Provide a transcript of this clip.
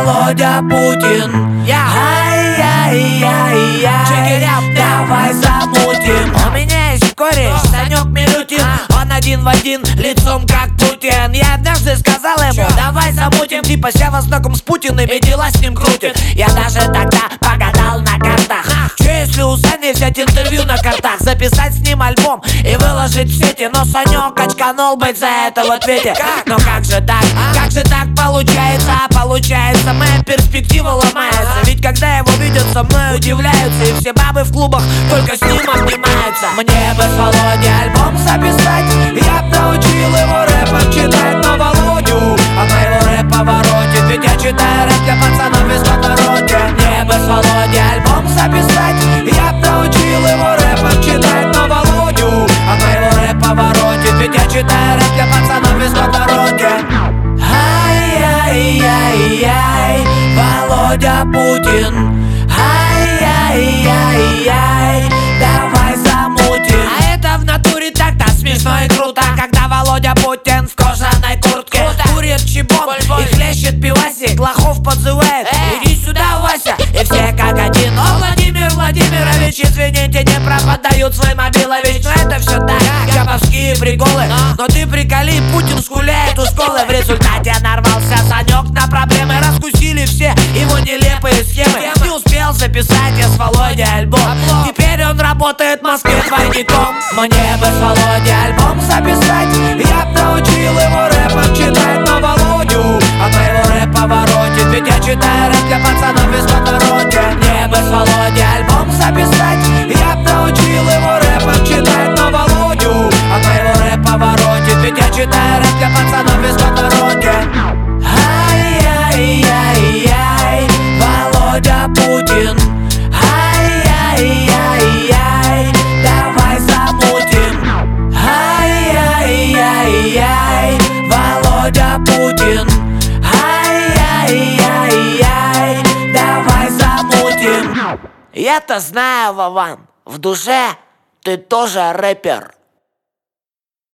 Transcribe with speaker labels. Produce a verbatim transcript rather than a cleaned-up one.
Speaker 1: Володя Путин. Ай-яй-яй-яй, давай замутим. У меня есть кореш, Санек Мирютин. Он один в один, лицом как Путин. Я однажды сказал ему: давай замутим, типа Сева знаком с Путиным и дела с ним крутит. Я даже тогда погадал на картах. Че если у Сани взять интервью на картах, записать с ним альбом и выложить в сети? Но Санек очканул быть за это в ответе. Но как же так, как же так получается? Получается, моя перспектива ломается. Ведь когда его видят со мной, удивляются. И все бабы в клубах только с ним обнимаются. Мне бы с Володей альбом записать, я б научил его рэпом читать. Но Володю, а моего рэпа воротит, ведь я читаю рэп для пацанов из подворотни. Мне бы с Володей альбом записать, я б научил его рэпом читать. Но Володю, а моего рэпа воротит, ведь я читаю рэп для пацанов из подворотни. Ай-яй-яй-яй, Володя Путин. Ай-яй-яй-яй, давай замутим. А это в натуре так-то смешно и круто, когда Володя Путин в кожаной куртке курит чибон и хлещет пивасик, лохов подзывает: иди сюда, Вася. И все как один: о, Владимир Владимирович, извините, не пропадают свой мобилович. Но это все так, кабовские приколы. Но ты приколи, Путин скуляет у школы. В результате нарвался Санек на проблемы, раскусили все его нелепые схемы. Не успел записать я с Володей альбом, теперь он работает в Москве двойником. Мне бы с Володей альбом записать, я б научил его рэпом читать. Но Володю, а моего рэпа воротит, ведь я читаю рэп для пацанов из подворотни. Мне бы с Володей альбом записать, я б научил его рэпом читать. Но Володю, а моего рэпа воротит, ведь я читаю рэп для пацанов из подворотни. Ай-яй-яй-яй, Володя Путин. Ай-яй-яй-яй, давай замутим. Ай-яй-яй-яй, Володя Путин. Ай-яй-яй-яй, давай замутим. Я-то знаю, Вован, в душе ты тоже рэпер.